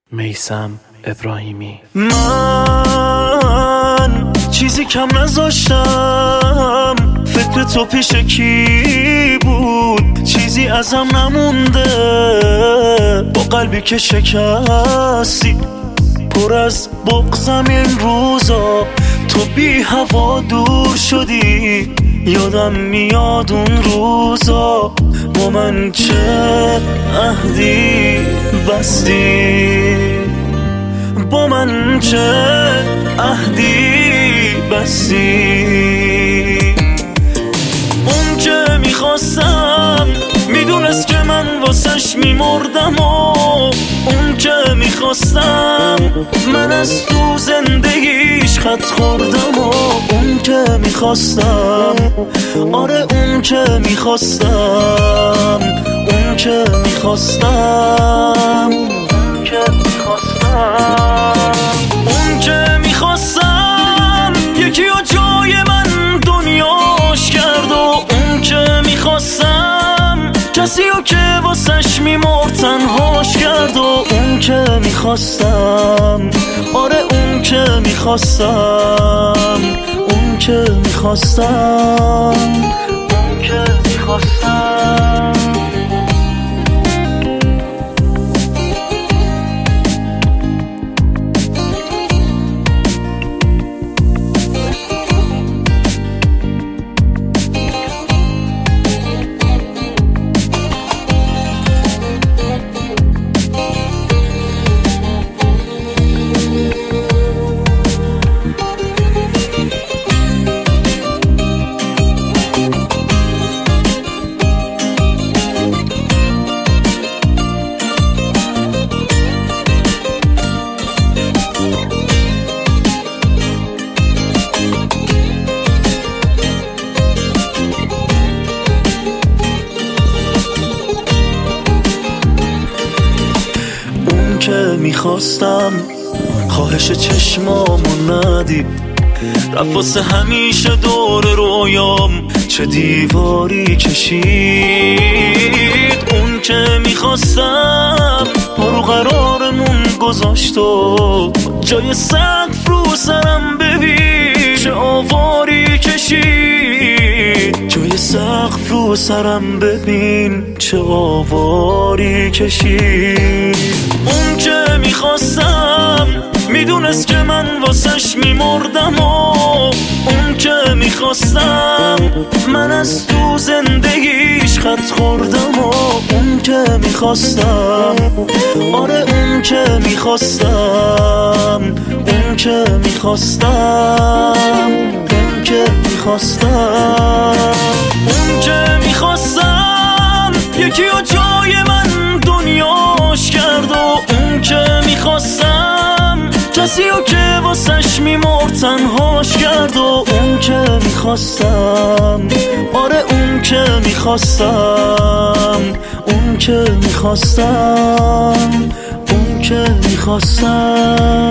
میثم ابراهیمی. من چیزی کم نذاشتم، فکر تو پیش کی بود؟ چیزی ازم نمونده، با قلبی که شکستی، پر از بغضم این روزا. تو بی هوا دور شدی، یادم میاد اون روزا. با من چه عهدی بستی، با من چه عهدی بستی. اون که میخواستم میدونست که من واسش میمردم، و اون که میخواستم من از تو زندگیش خط خوردم، و اون که میخواستم، آره اون که میخواستم، اون که میخواستم، اون که میخواستم، اون که میخواستم یکی و جای من دنیاش کرد، و اون که میخواستم کسی و که واسش میمرد تنهاش کرد، و اون که میخواستم، آره اون که میخواستم، اون که میخواستم، اون که میخواستم. میخواستم خواهش چشمامو ندی، رفت واسه همیشه دور رویام چه دیواری کشید. اون که میخواستم رو قرارمون گذاشت، و جای سقف رو سرم ببین چه آواری کشید، جای سقف رو سرم ببین چه آواری کشید. اون که میخواستم میدونست که من واسش میمردم، و اون که میخواستم من از تو زندگیش خط خوردم، و اون که میخواستم، آره اون که میخواستم، اون که میخواستم، اون که میخواستم، اون که میخواستم یکی و جای من دنیاش کرد، و اون که میخواستم کسی و که واسش میمرد تنهاش کرد، و اون که میخواستم، آره اون که میخواستم، اون که میخواستم، اون که میخواستم.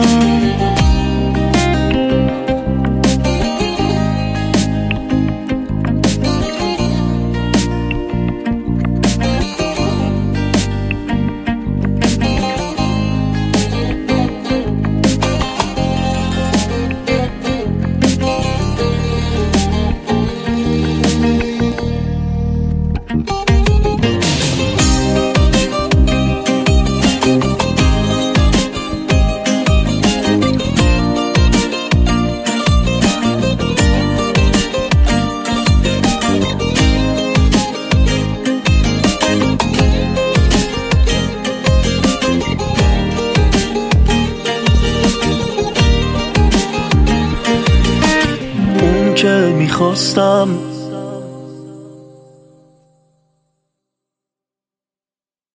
میخواستم